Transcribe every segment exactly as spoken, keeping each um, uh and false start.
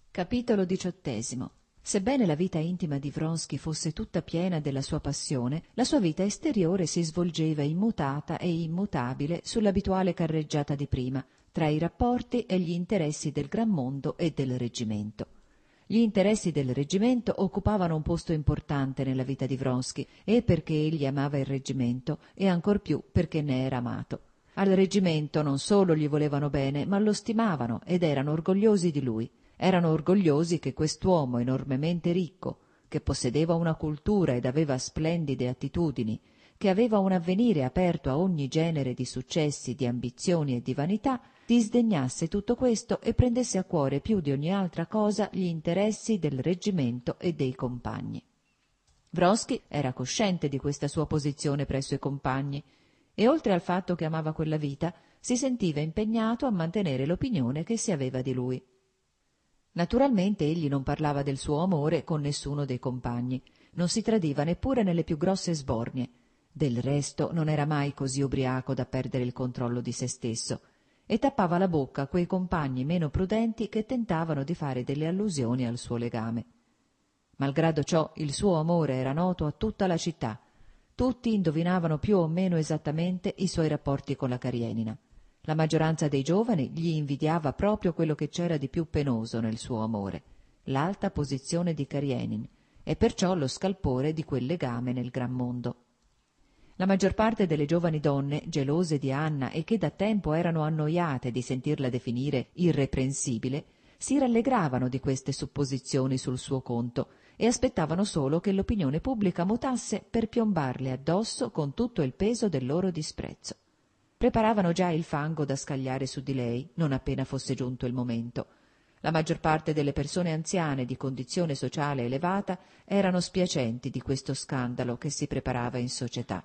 Capitolo diciottesimo. Sebbene la vita intima di Vronsky fosse tutta piena della sua passione, la sua vita esteriore si svolgeva immutata e immutabile sull'abituale carreggiata di prima, tra i rapporti e gli interessi del gran mondo e del reggimento. Gli interessi del reggimento occupavano un posto importante nella vita di Vronsky, e perché egli amava il reggimento, e ancor più perché ne era amato. Al reggimento non solo gli volevano bene, ma lo stimavano ed erano orgogliosi di lui. Erano orgogliosi che quest'uomo enormemente ricco, che possedeva una cultura ed aveva splendide attitudini, che aveva un avvenire aperto a ogni genere di successi, di ambizioni e di vanità, disdegnasse tutto questo e prendesse a cuore più di ogni altra cosa gli interessi del reggimento e dei compagni. Vronsky era cosciente di questa sua posizione presso i compagni e, oltre al fatto che amava quella vita, si sentiva impegnato a mantenere l'opinione che si aveva di lui. Naturalmente egli non parlava del suo amore con nessuno dei compagni, non si tradiva neppure nelle più grosse sbornie. Del resto non era mai così ubriaco da perdere il controllo di se stesso, e tappava la bocca a quei compagni meno prudenti che tentavano di fare delle allusioni al suo legame. Malgrado ciò, il suo amore era noto a tutta la città. Tutti indovinavano più o meno esattamente i suoi rapporti con la Karenina. La maggioranza dei giovani gli invidiava proprio quello che c'era di più penoso nel suo amore, l'alta posizione di Karenin, e perciò lo scalpore di quel legame nel gran mondo. La maggior parte delle giovani donne, gelose di Anna e che da tempo erano annoiate di sentirla definire irreprensibile, si rallegravano di queste supposizioni sul suo conto e aspettavano solo che l'opinione pubblica mutasse per piombarle addosso con tutto il peso del loro disprezzo. Preparavano già il fango da scagliare su di lei, non appena fosse giunto il momento. La maggior parte delle persone anziane di condizione sociale elevata erano spiacenti di questo scandalo che si preparava in società.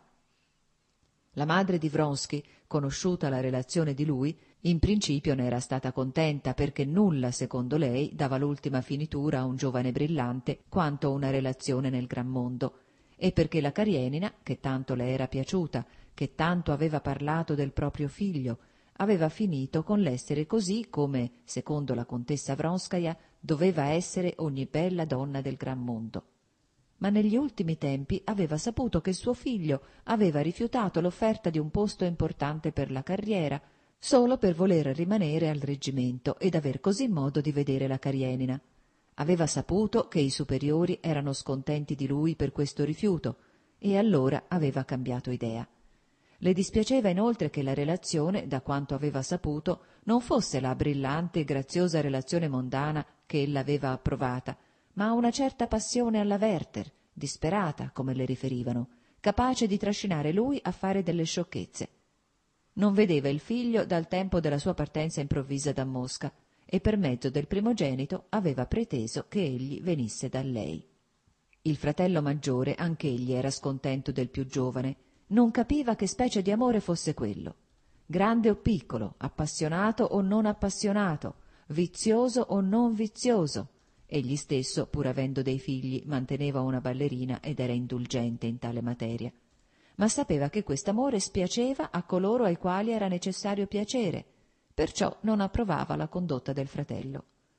La madre di Vronsky, conosciuta la relazione di lui, in principio ne era stata contenta perché nulla, secondo lei, dava l'ultima finitura a un giovane brillante quanto una relazione nel gran mondo, e perché la Karenina, che tanto le era piaciuta, che tanto aveva parlato del proprio figlio, aveva finito con l'essere così come, secondo la contessa Vronskaja, doveva essere ogni bella donna del gran mondo. Ma negli ultimi tempi aveva saputo che suo figlio aveva rifiutato l'offerta di un posto importante per la carriera solo per voler rimanere al reggimento ed aver così modo di vedere la Karenina. Aveva saputo che i superiori erano scontenti di lui per questo rifiuto e allora aveva cambiato idea. Le dispiaceva inoltre che la relazione, da quanto aveva saputo, non fosse la brillante e graziosa relazione mondana che ella aveva approvata, ma una certa passione alla Werther, disperata, come le riferivano, capace di trascinare lui a fare delle sciocchezze. Non vedeva il figlio dal tempo della sua partenza improvvisa da Mosca e per mezzo del primogenito aveva preteso che egli venisse da lei. Il fratello maggiore anch'egli era scontento del più giovane, non capiva che specie di amore fosse quello. Grande o piccolo, appassionato o non appassionato, vizioso o non vizioso. Egli stesso, pur avendo dei figli, manteneva una ballerina ed era indulgente in tale materia. Ma sapeva che quest'amore spiaceva a coloro ai quali era necessario piacere, perciò non approvava la condotta del fratello.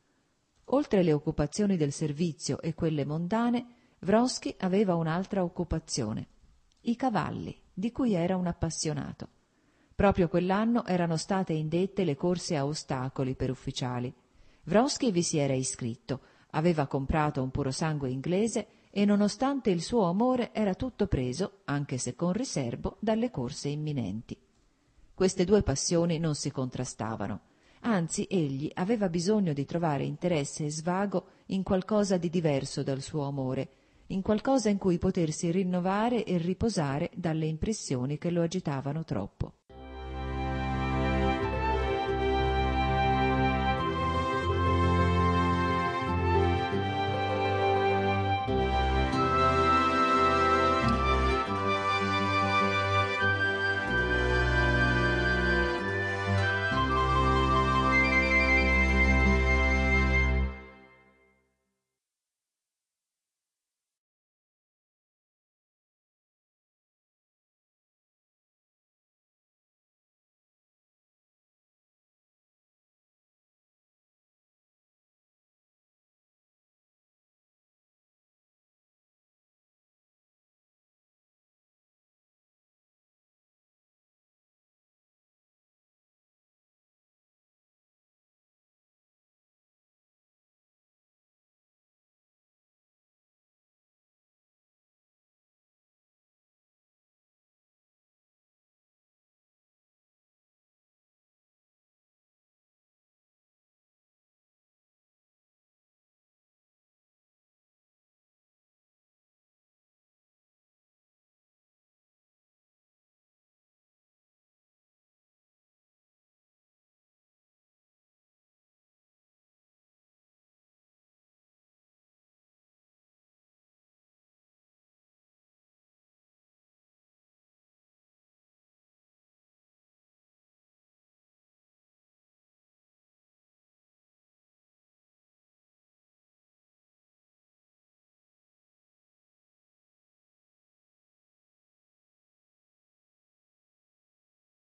Oltre le occupazioni del servizio e quelle mondane, Vronsky aveva un'altra occupazione: i cavalli, di cui era un appassionato. Proprio quell'anno erano state indette le corse a ostacoli per ufficiali. Vronsky vi si era iscritto, aveva comprato un purosangue inglese e, nonostante il suo amore, era tutto preso, anche se con riserbo, dalle corse imminenti. Queste due passioni non si contrastavano, anzi egli aveva bisogno di trovare interesse e svago in qualcosa di diverso dal suo amore, in qualcosa in cui potersi rinnovare e riposare dalle impressioni che lo agitavano troppo.